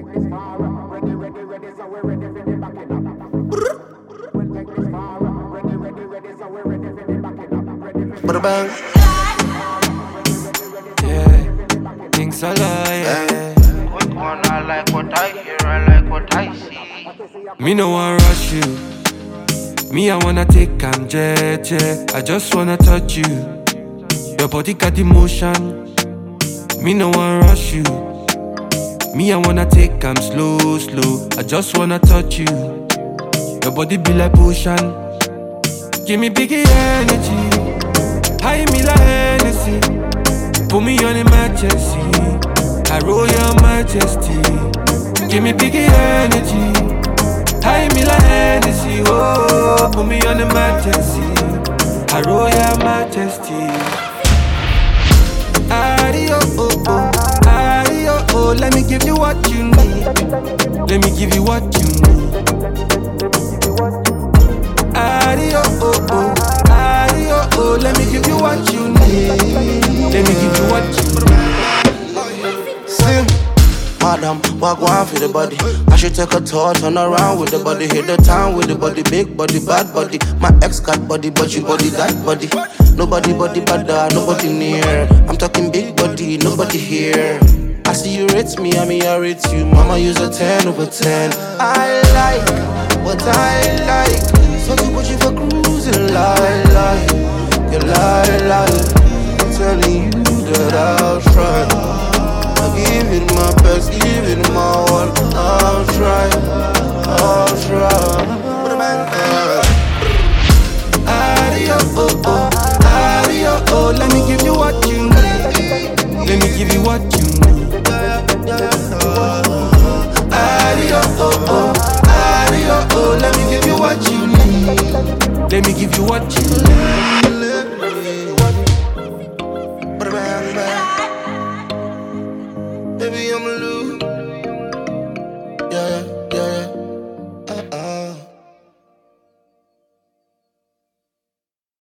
Bang. Yeah, things are lying. Quick one, I like what I hear, I like what I see. Me no wanna rush you. Me I wanna take jeje. I just wanna touch you. Your body got emotion. Me no wanna rush you. Me I wanna take slow, slow. I just wanna touch you. Your body be like potion. Give me biggie energy. High me like Hennessy. Put me on emergency. I roll your majesty. Give me biggie energy. High me like Hennessy. Oh, put me on emergency. I roll your majesty. Adio, oh, oh. Adio, oh. Let me give you what you need. Let me give you what you need. Adio, oh, oh. Adio, oh. Let me give you what you need. Let me give you what you need. Sing. Madam, walk one for the body. I should take a tour, turn around with the body. Hit the town with the body, big body, bad body. My ex got body, but you body, that body. Nobody body bad, nobody near. I'm talking big body, nobody here. I see you rate me, I mean I rate you. Mama use a 10 over 10. I like what I like. So you put you for cruising, lie. You lie. I'm telling you that I'll try. I'll give it my best, give it my all. I'll try. Adio, oh, oh. Adio, oh. Let me give you what you need. Let me give you what you need. Adio, oh, oh. Adio, oh. Let me give you what you need. Let me give you what you need.